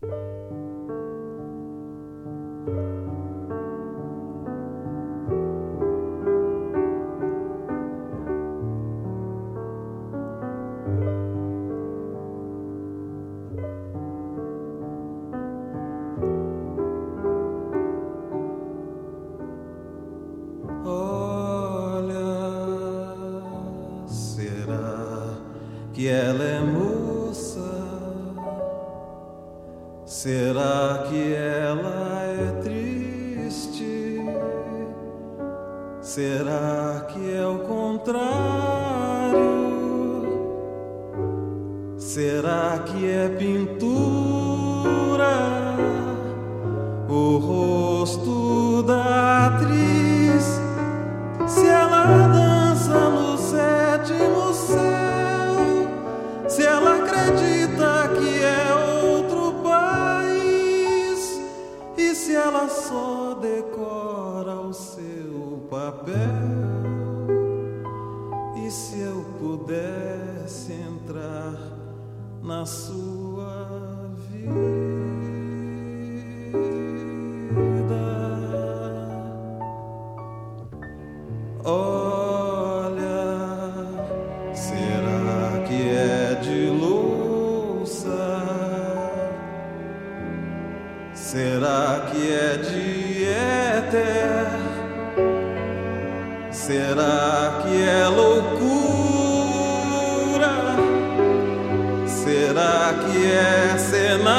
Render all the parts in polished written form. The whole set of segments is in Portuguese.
Que ela é moça? Será que ela é triste? Será que é o contrário? Será que é pintura? O rosto da atriz? Se ela dança no sétimo céu, se ela acredita que é outro país, e se ela só decora o seu papel, e se eu pudesse entrar na sua vida? Olha, será que é de louça? Será que é de éter? Será que é loucura? Será que é cenário?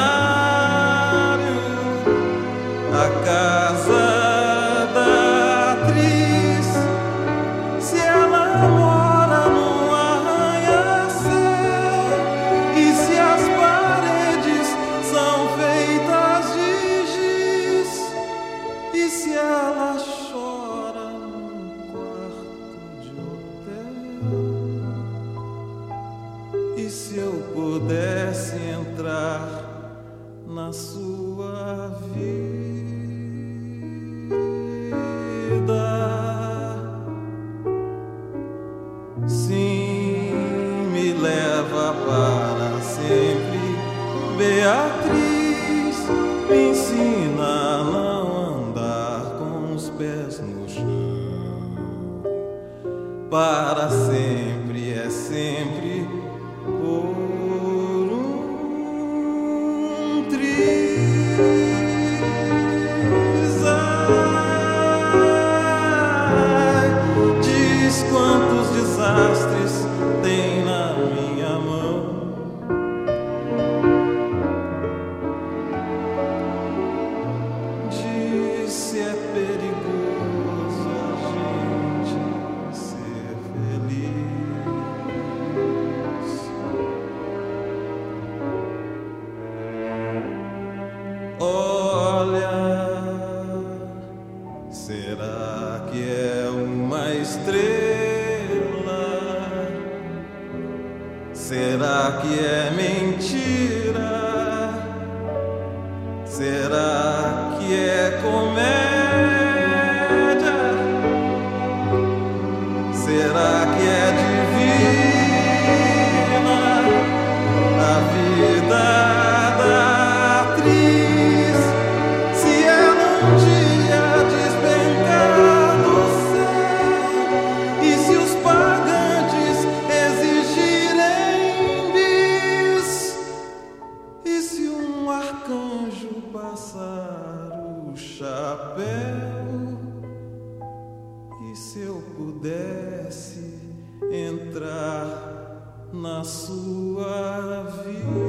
A casa da atriz, se ela mora num arranha-céu, e se as paredes são feitas de giz, e se ela chora num quarto de hotel, e se eu pudesse entrar na sua vida? Sim, me leva para sempre, Beatriz, me ensina a não andar com os pés no chão. Para sempre é sempre por um triz. Diz quantos desastres tem na minha mão. Diz se é perigoso a gente ser feliz. Olha, será que é uma estrela? Será que é mentira? Será que é comédia? Será que é divina a vida da atriz? Se ela um dia despencar do céu, e se os pagantes exigirem bis, e se um arcanjo passar o chapéu, e se eu pudesse entrar na sua vida?